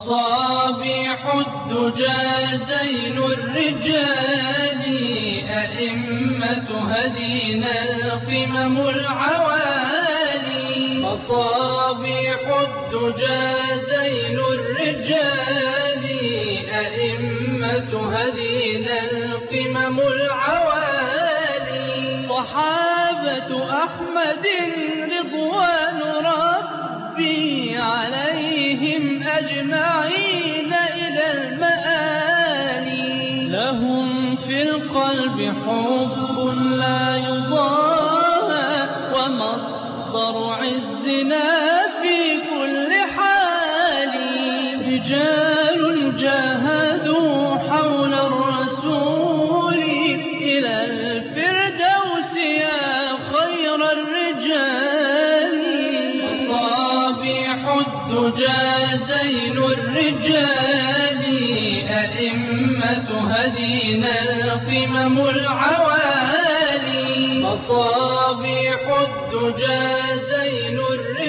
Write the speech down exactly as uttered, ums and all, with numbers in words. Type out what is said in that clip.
مصابيح الدجى زين الرجال أئمة هدينا القمم العوالي. مصابيح الدجى زين الرجال أئمة هدينا القمم العوالي. صحابة أحمد رضوان ربي عليهم أجمعين إلى المآلي. لهم في القلب حب لا يضاهى ومصدر عزنا في كل حال. رجال جاهدوا حول الرسول إلى الفردوس يا خير الرجال. مصابيح الدجى زين الرجال أئمة هدينا القمم العوالي. مصابيح الدجى زين الرجال